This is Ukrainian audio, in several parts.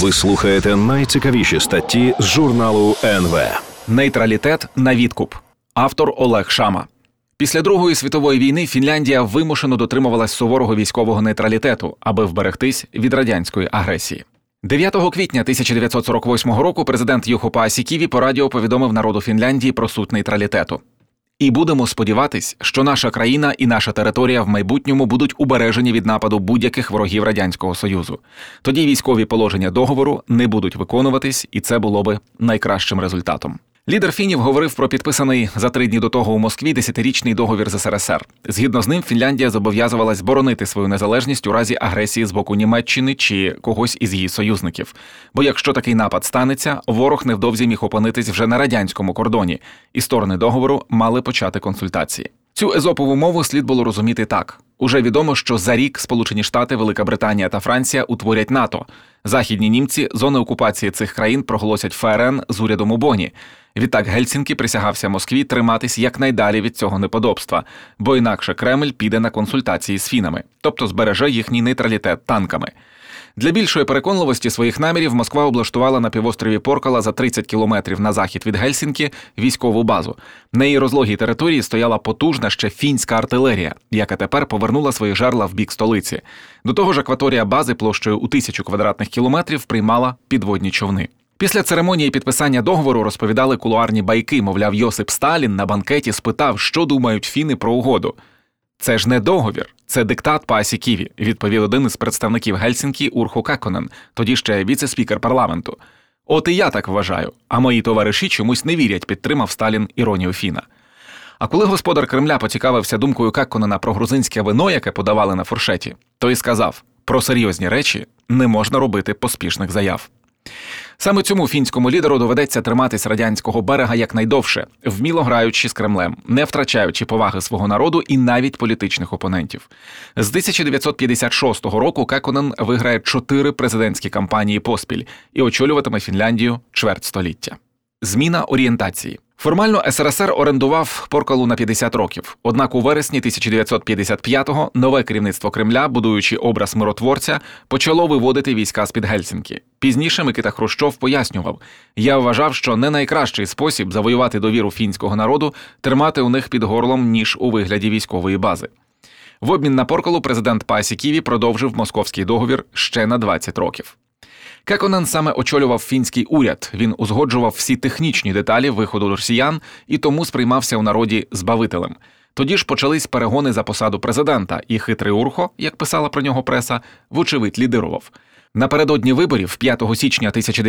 Ви слухаєте найцікавіші статті з журналу НВ. Нейтралітет на відкуп. Автор Олег Шама. Після Другої світової війни Фінляндія вимушено дотримувалась суворого військового нейтралітету, аби вберегтись від радянської агресії. 9 квітня 1948 року президент Юхо Паасіківі по радіо повідомив народу Фінляндії про суть нейтралітету. І будемо сподіватись, що наша країна і наша територія в майбутньому будуть убережені від нападу будь-яких ворогів Радянського Союзу. Тоді військові положення договору не будуть виконуватись, і це було би найкращим результатом. Лідер фінів говорив про підписаний за 3 дні до того у Москві 10-річний договір з СРСР. Згідно з ним, Фінляндія зобов'язувалась боронити свою незалежність у разі агресії з боку Німеччини чи когось із її союзників. Бо якщо такий напад станеться, ворог невдовзі міг опинитись вже на радянському кордоні, і сторони договору мали почати консультації. Цю езопову мову слід було розуміти так. Уже відомо, що за рік Сполучені Штати, Велика Британія та Франція утворять НАТО. Західні німці зони окупації цих країн проголосять ФРН з урядом у Боні. Відтак Гельсінкі присягався Москві триматись якнайдалі від цього неподобства, бо інакше Кремль піде на консультації з фінами, тобто збереже їхній нейтралітет танками. Для більшої переконливості своїх намірів Москва облаштувала на півострові Поркала за 30 кілометрів на захід від Гельсінкі військову базу. На її розлогій території стояла потужна ще фінська артилерія, яка тепер повернула свої жерла в бік столиці. До того ж, акваторія бази площею у 1000 квадратних кілометрів приймала підводні човни. Після церемонії підписання договору розповідали кулуарні байки, мовляв, Йосип Сталін на банкеті спитав, що думають фіни про угоду. «Це ж не договір, це диктат Паасіківі», відповів один із представників Гельсінкі Урхо Кекконен, тоді ще віце-спікер парламенту. «От і я так вважаю, а мої товариші чомусь не вірять», підтримав Сталін іронію фіна. А коли господар Кремля поцікавився думкою Кекконена про грузинське вино, яке подавали на фуршеті, той сказав, про серйозні речі не можна робити поспішних заяв. Саме цьому фінському лідеру доведеться триматись радянського берега якнайдовше, вміло граючи з Кремлем, не втрачаючи поваги свого народу і навіть політичних опонентів. З 1956 року Кекконен виграє 4 президентські кампанії поспіль і очолюватиме Фінляндію чверть століття. Зміна орієнтації. Формально СРСР орендував Поркалу на 50 років. Однак у вересні 1955-го нове керівництво Кремля, будуючи образ миротворця, почало виводити війська з-під Гельсінкі. Пізніше Микита Хрущов пояснював: «Я вважав, що не найкращий спосіб завоювати довіру фінського народу – тримати у них під горлом ніж у вигляді військової бази». В обмін на Поркалу президент Паасіківі продовжив московський договір ще на 20 років. Кекконен саме очолював фінський уряд, він узгоджував всі технічні деталі виходу росіян і тому сприймався у народі збавителем. Тоді ж почались перегони за посаду президента, і хитрий Урхо, як писала про нього преса, вочевидь лідирував. Напередодні виборів 5 січня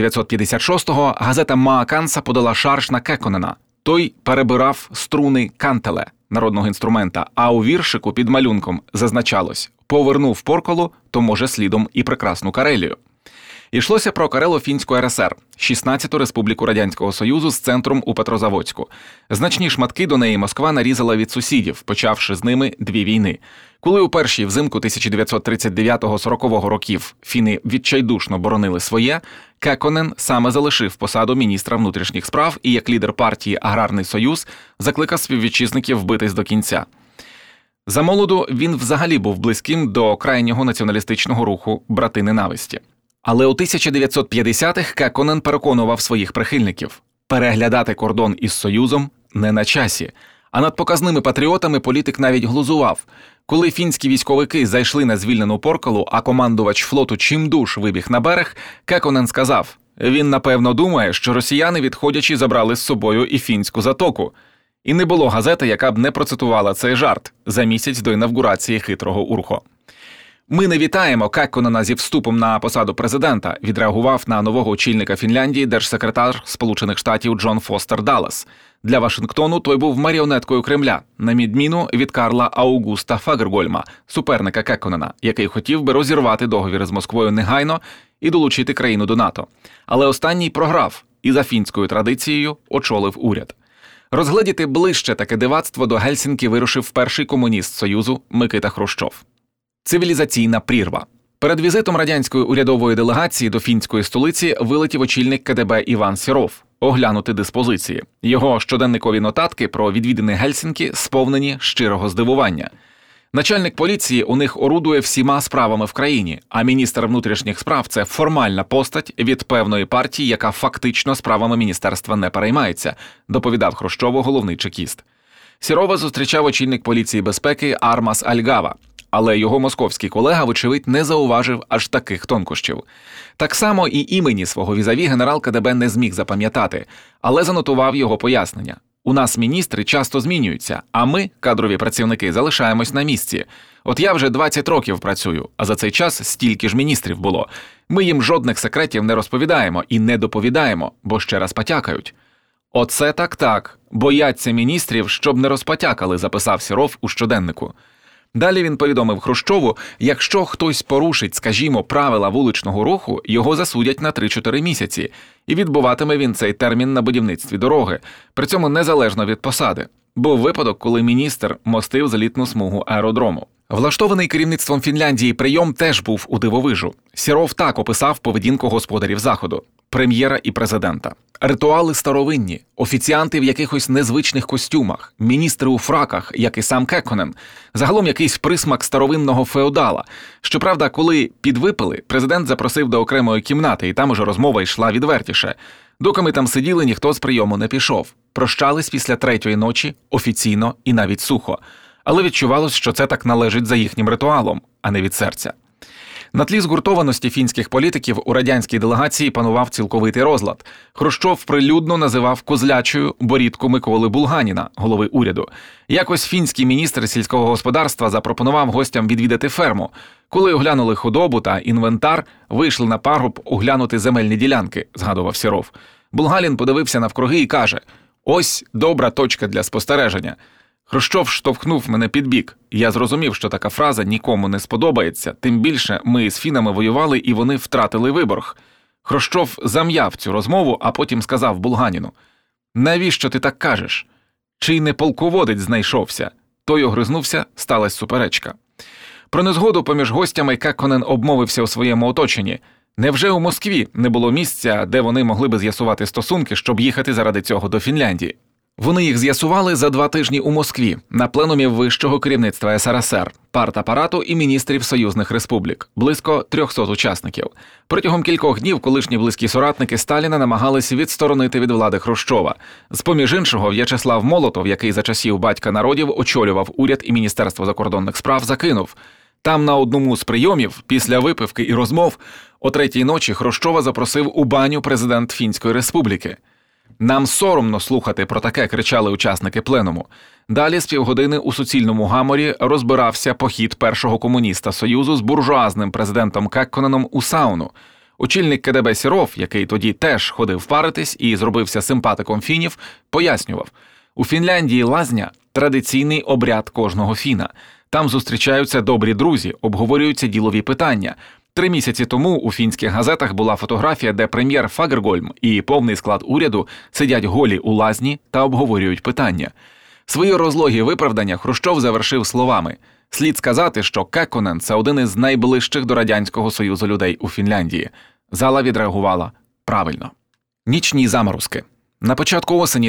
1956-го газета «Maa Kansa» подала шарж на Кекконена. Той перебирав струни кантеле, народного інструмента, а у віршику під малюнком зазначалось «Повернув Поркалу, то може слідом і прекрасну Карелію». Йшлося про Карело-Фінську РСР, 16-ту республіку Радянського Союзу з центром у Петрозаводську. Значні шматки до неї Москва нарізала від сусідів, почавши з ними 2 війни. Коли у першій взимку 1939-40 років фіни відчайдушно боронили своє, Кекконен саме залишив посаду міністра внутрішніх справ і як лідер партії «Аграрний Союз» закликав співвітчизників битись до кінця. Замолоду він взагалі був близьким до крайнього націоналістичного руху «Брати ненависті». Але у 1950-х Кекконен переконував своїх прихильників – переглядати кордон із Союзом не на часі. А над показними патріотами політик навіть глузував. Коли фінські військовики зайшли на звільнену Поркалу, а командувач флоту чимдуж вибіг на берег, Кекконен сказав – він, напевно, думає, що росіяни, відходячи, забрали з собою і фінську затоку. І не було газети, яка б не процитувала цей жарт за місяць до інавгурації хитрого Урхо. «Ми не вітаємо Кекконена зі вступом на посаду президента», відреагував на нового очільника Фінляндії держсекретар Сполучених Штатів Джон Фостер Даллас. Для Вашингтону той був маріонеткою Кремля, на відміну від Карла Аугуста Фагергольма, суперника Кекконена, який хотів би розірвати договір з Москвою негайно і долучити країну до НАТО. Але останній програв і за фінською традицією очолив уряд. Розгледіти ближче таке дивацтво до Гельсінкі вирушив перший комуніст Союзу Микита Хрущов. Цивілізаційна прірва. Перед візитом радянської урядової делегації до фінської столиці вилетів очільник КДБ Іван Сіров оглянути диспозиції. Його щоденникові нотатки про відвідини Гельсінкі сповнені щирого здивування. Начальник поліції у них орудує всіма справами в країні, а міністр внутрішніх справ – це формальна постать від певної партії, яка фактично справами міністерства не переймається, доповідав Хрущову головний чекіст. Сірова зустрічав очільник поліції безпеки Армас Альгава, але його московський колега, вочевидь, не зауважив аж таких тонкощів. Так само і імені свого візаві генерал КДБ не зміг запам'ятати, але занотував його пояснення. У нас міністри часто змінюються, а ми, кадрові працівники, залишаємось на місці. От я вже 20 років працюю, а за цей час стільки ж міністрів було. Ми їм жодних секретів не розповідаємо і не доповідаємо, бо ще раз потякають. Оце так. Бояться міністрів, щоб не розпотякали, записав Сіров у щоденнику. Далі він повідомив Хрущову, якщо хтось порушить, скажімо, правила вуличного руху, його засудять на 3-4 місяці, і відбуватиме він цей термін на будівництві дороги, при цьому незалежно від посади. Був випадок, коли міністр мостив злітну смугу аеродрому. Влаштований керівництвом Фінляндії прийом теж був у дивовижу. Сіров так описав поведінку господарів Заходу, прем'єра і президента. Ритуали старовинні, офіціанти в якихось незвичних костюмах, міністри у фраках, як і сам Кекконен. Загалом якийсь присмак старовинного феодала. Щоправда, коли підвипили, президент запросив до окремої кімнати, і там уже розмова йшла відвертіше. Доки ми там сиділи, ніхто з прийому не пішов. Прощались після 3-ї ночі, офіційно і навіть сухо. Але відчувалось, що це так належить за їхнім ритуалом, а не від серця. На тлі згуртованості фінських політиків у радянській делегації панував цілковитий розлад. Хрущов прилюдно називав козлячою борідку Миколи Булганіна, голови уряду. Якось фінський міністр сільського господарства запропонував гостям відвідати ферму. Коли оглянули худобу та інвентар, вийшли на пагорб оглянути земельні ділянки, згадував Сіров. Булганін подивився навкруги і каже: «Ось добра точка для спостереження». Хрущов штовхнув мене під бік. Я зрозумів, що така фраза нікому не сподобається, тим більше ми з фінами воювали і вони втратили Виборг. Хрущов зам'яв цю розмову, а потім сказав Булганіну: «Навіщо ти так кажеш? Чи не полководець знайшовся?» Той огризнувся, сталася суперечка. Про незгоду поміж гостями Кекконен обмовився у своєму оточенні. Невже у Москві не було місця, де вони могли би з'ясувати стосунки, щоб їхати заради цього до Фінляндії? Вони їх з'ясували за 2 тижні у Москві, на пленумі вищого керівництва СРСР, партапарату і міністрів союзних республік, близько 300 учасників. Протягом кількох днів колишні близькі соратники Сталіна намагалися відсторонити від влади Хрущова. З-поміж іншого, В'ячеслав Молотов, який за часів батька народів очолював уряд і Міністерство закордонних справ, закинув: там на одному з прийомів, після випивки і розмов, о 3-й ночі Хрущова запросив у баню президент Фінської республіки. «Нам соромно слухати про таке», – кричали учасники пленуму. Далі з півгодини у суцільному гаморі розбирався похід першого комуніста Союзу з буржуазним президентом Кекконеном у сауну. Очільник КДБ Сіров, який тоді теж ходив паритись і зробився симпатиком фінів, пояснював: у Фінляндії лазня – традиційний обряд кожного фіна. Там зустрічаються добрі друзі, обговорюються ділові питання. 3 місяці тому у фінських газетах була фотографія, де прем'єр Фагергольм і повний склад уряду сидять голі у лазні та обговорюють питання. Свої розлогі виправдання Хрущов завершив словами: «Слід сказати, що Кекконен – це один із найближчих до Радянського Союзу людей у Фінляндії». Зала відреагувала правильно. Нічні заморозки. На початку осені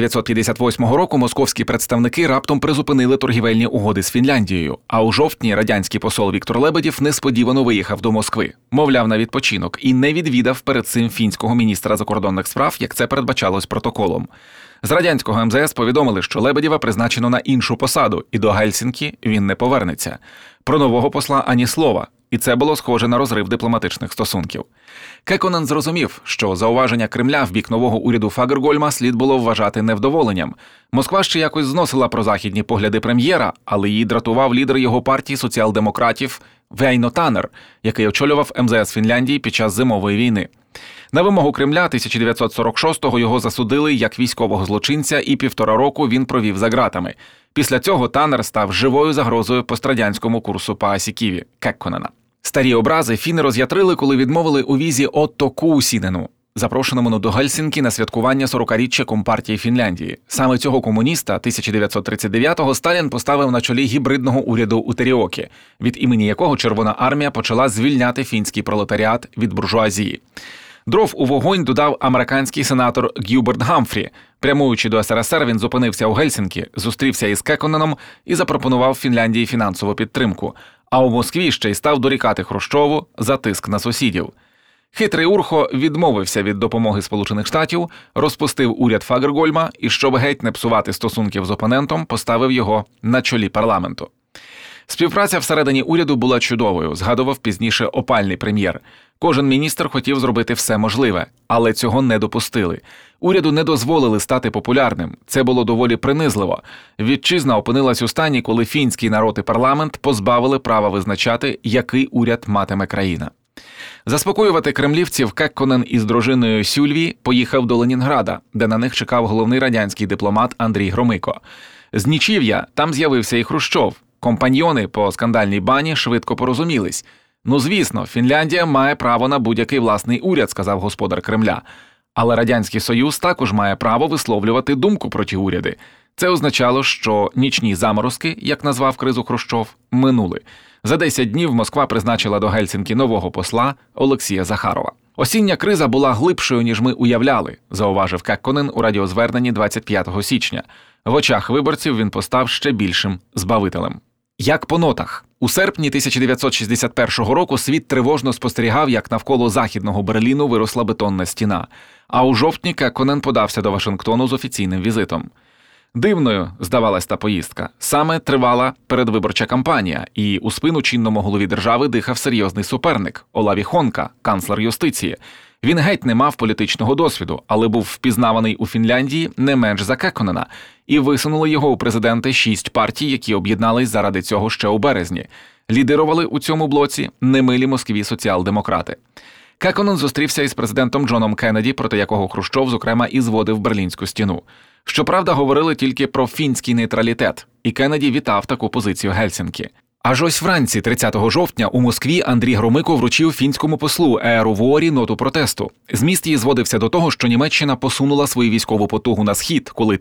1958 року московські представники раптом призупинили торгівельні угоди з Фінляндією, а у жовтні радянський посол Віктор Лебедєв несподівано виїхав до Москви, мовляв, на відпочинок, і не відвідав перед цим фінського міністра закордонних справ, як це передбачалось протоколом. З радянського МЗС повідомили, що Лебедєва призначено на іншу посаду, і до Гельсінкі він не повернеться. Про нового посла ані слова. І це було схоже на розрив дипломатичних стосунків. Кекконен зрозумів, що зауваження Кремля в бік нового уряду Фагергольма слід було вважати невдоволенням. Москва ще якось зносила прозахідні погляди прем'єра, але її дратував лідер його партії соціал-демократів Вейно Танер, який очолював МЗС Фінляндії під час зимової війни. На вимогу Кремля 1946-го його засудили як військового злочинця, і 1,5 року він провів за ґратами. Після цього Танер став живою загрозою пострадянському курсу Паасі-Ківі Кекконена. Старі образи фіни роз'ятрили, коли відмовили у візі Отто Куусінену, запрошеному до Гельсінкі на святкування 40-річчя Компартії Фінляндії. Саме цього комуніста 1939-го Сталін поставив на чолі гібридного уряду у Теріокі, від імені якого Червона армія почала звільняти фінський пролетаріат від буржуазії. Дров у вогонь додав американський сенатор Гілберт Гамфрі. Прямуючи до СРСР, він зупинився у Гельсінкі, зустрівся із Кекконеном і запропонував Фінляндії фінансову підтримку. А у Москві ще й став дорікати Хрущову за тиск на сусідів. Хитрий Урхо відмовився від допомоги Сполучених Штатів, розпустив уряд Фагергольма і, щоб геть не псувати стосунків з опонентом, поставив його на чолі парламенту. Співпраця всередині уряду була чудовою, згадував пізніше опальний прем'єр. Кожен міністр хотів зробити все можливе, але цього не допустили. Уряду не дозволили стати популярним. Це було доволі принизливо. Вітчизна опинилась у стані, коли фінський народ і парламент позбавили права визначати, який уряд матиме країна. Заспокоювати кремлівців Кекконен із дружиною Сюльві поїхав до Ленінграда, де на них чекав головний радянський дипломат Андрій Громико. З нічів'я там з'явився і Хрущов. Компаньйони по скандальній бані швидко порозумілись. «Ну, звісно, Фінляндія має право на будь-який власний уряд», – сказав господар Кремля. Але Радянський Союз також має право висловлювати думку про ті уряди. Це означало, що нічні заморозки, як назвав кризу Хрущов, минули. За 10 днів Москва призначила до Гельсінкі нового посла Олексія Захарова. «Осіння криза була глибшою, ніж ми уявляли», – зауважив Кекконен у радіозверненні 25 січня. В очах виборців він постав ще більшим збавителем. Як по нотах. У серпні 1961 року світ тривожно спостерігав, як навколо Західного Берліну виросла бетонна стіна. А у жовтні Кекконен подався до Вашингтону з офіційним візитом. Дивною здавалась та поїздка. Саме тривала передвиборча кампанія, і у спину чинному голові держави дихав серйозний суперник – Олаві Хонка, канцлер юстиції. Він геть не мав політичного досвіду, але був впізнаваний у Фінляндії не менш за Кекконена, і висунули його у президенти 6 партій, які об'єднались заради цього ще у березні. Лідирували у цьому блоці немилі Москві соціал-демократи. Кекконен зустрівся із президентом Джоном Кеннеді, проти якого Хрущов, зокрема, і зводив Берлінську стіну. Щоправда, говорили тільки про фінський нейтралітет, і Кеннеді вітав таку позицію Гельсінкі. Аж ось вранці 30 жовтня у Москві Андрій Громико вручив фінському послу Ееру Vuori ноту протесту. Зміст її зводився до того, що Німеччина посунула свою військову потугу на схід, коли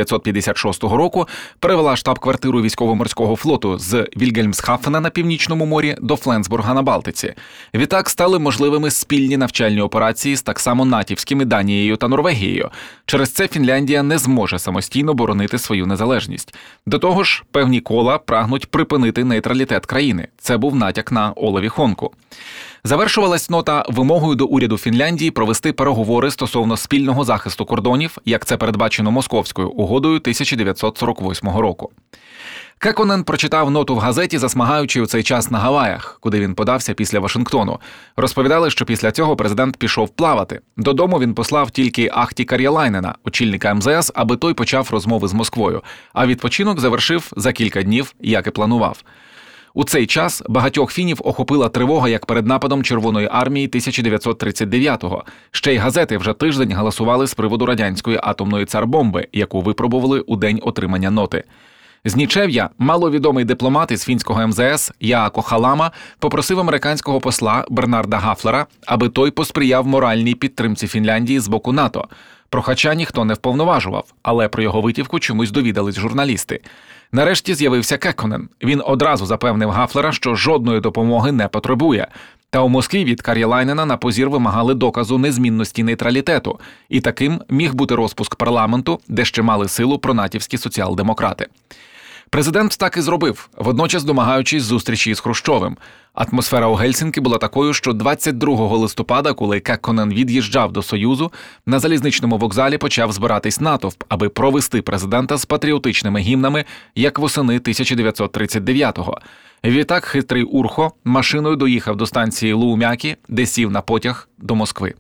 1956 року перевела штаб-квартиру військово-морського флоту з Вільгельмсхафена на Північному морі до Фленсбурга на Балтиці. Відтак стали можливими спільні навчальні операції з так само натівськими Данією та Норвегією. Через це Фінляндія не зможе самостійно боронити свою незалежність. До того ж, певні кола прагнуть припинити нейтралітет країни. Це був натяк на Олаві Хонку. Завершувалась нота вимогою до уряду Фінляндії провести переговори стосовно спільного захисту кордонів, як це передбачено Московською угодою 1948 року. Кекконен прочитав ноту в газеті, засмагаючи у цей час на Гаваях, куди він подався після Вашингтону. Розповідали, що після цього президент пішов плавати. Додому він послав тільки Ахті Кар'ялайнена, очільника МЗС, аби той почав розмови з Москвою, а відпочинок завершив за кілька днів, як і планував. У цей час багатьох фінів охопила тривога, як перед нападом Червоної армії 1939-го. Ще й газети вже тиждень галасували з приводу радянської атомної царбомби, яку випробували у день отримання ноти. З нічев'я маловідомий дипломат із фінського МЗС Яако Халама попросив американського посла Бернарда Гафлера, аби той посприяв моральній підтримці Фінляндії з боку НАТО. Прохача ніхто не вповноважував, але про його витівку чомусь довідались журналісти. Нарешті з'явився Кекконен. Він одразу запевнив Гафлера, що жодної допомоги не потребує. Та у Москві від Кар'ялайнена на позір вимагали доказу незмінності нейтралітету. І таким міг бути розпуск парламенту, де ще мали силу пронатівські соціал-демократи. Президент так і зробив, водночас домагаючись зустрічі із Хрущовим. Атмосфера у Гельсінкі була такою, що 22 листопада, коли Кекконен від'їжджав до Союзу, на залізничному вокзалі почав збиратись натовп, аби провести президента з патріотичними гімнами, як восени 1939-го. Відтак хитрий Урхо машиною доїхав до станції Луумякі, де сів на потяг до Москви.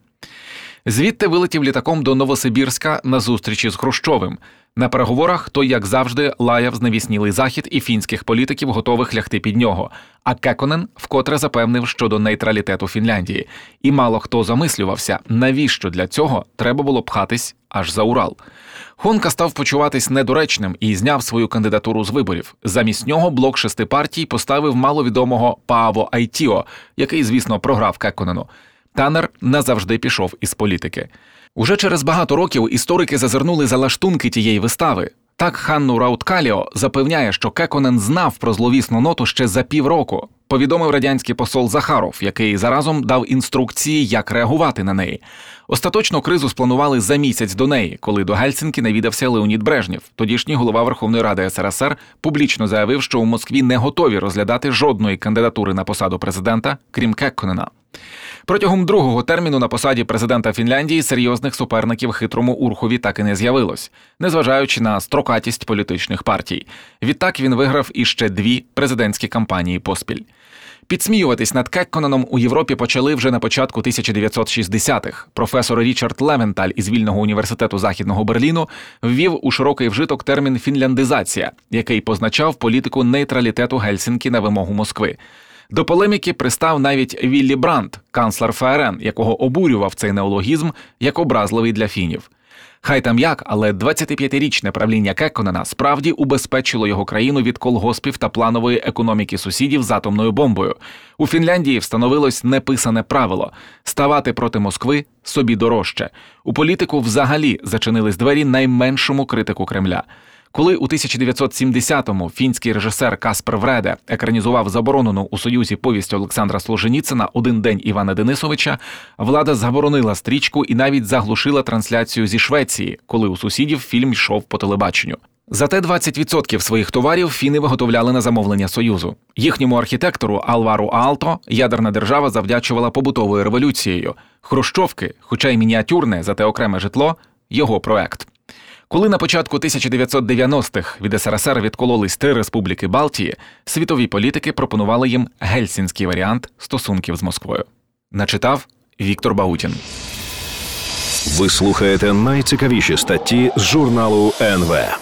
Звідти вилетів літаком до Новосибірська на зустрічі з Хрущовим. На переговорах той, як завжди, лаяв зневіснілий Захід і фінських політиків, готових лягти під нього. А Кекконен вкотре запевнив щодо нейтралітету Фінляндії. І мало хто замислювався, навіщо для цього треба було пхатись аж за Урал. Хонка став почуватись недоречним і зняв свою кандидатуру з виборів. Замість нього блок 6 партій поставив маловідомого Пааво Айтіо, який, звісно, програв Кекконену. Танер назавжди пішов із політики. Уже через багато років історики зазирнули за лаштунки тієї вистави. Так Ханну Рауткаліо запевняє, що Кекконен знав про зловісну ноту ще за півроку, повідомив радянський посол Захаров, який заразом дав інструкції, як реагувати на неї. Остаточно кризу спланували за місяць до неї, коли до Гельсінкі навідався Леонід Брежнєв. Тодішній голова Верховної Ради СРСР публічно заявив, що у Москві не готові розглядати жодної кандидатури на посаду президента, крім Кекконена. Протягом другого терміну на посаді президента Фінляндії серйозних суперників хитрому Урхові так і не з'явилось, незважаючи на строкатість політичних партій. Відтак він виграв іще 2 президентські кампанії поспіль. Підсміюватись над Кекконеном у Європі почали вже на початку 1960-х. Професор Річард Левенталь із Вільного університету Західного Берліну ввів у широкий вжиток термін «фінляндизація», який позначав політику нейтралітету Гельсінкі на вимогу Москви. До полеміки пристав навіть Віллі Брандт, канцлер ФРН, якого обурював цей неологізм як образливий для фінів. Хай там як, але 25-річне правління Кекконена справді убезпечило його країну від колгоспів та планової економіки сусідів з атомною бомбою. У Фінляндії встановилось неписане правило – ставати проти Москви собі дорожче. У політику взагалі зачинились двері найменшому критику Кремля. Коли у 1970-му фінський режисер Каспер Вреде екранізував заборонену у Союзі повість Олександра Солженіцина «Один день Івана Денисовича», влада заборонила стрічку і навіть заглушила трансляцію зі Швеції, коли у сусідів фільм йшов по телебаченню. Зате 20% своїх товарів фіни виготовляли на замовлення Союзу. Їхньому архітектору Алвару Аалто ядерна держава завдячувала побутовою революцією. Хрущовки, хоча й мініатюрне, зате окреме житло – його проект. Коли на початку 1990-х від СРСР відкололись 3 республіки Балтії, світові політики пропонували їм гельсінський варіант стосунків з Москвою. Начитав Віктор Баутін. Ви слухаєте найцікавіші статті з журналу НВ.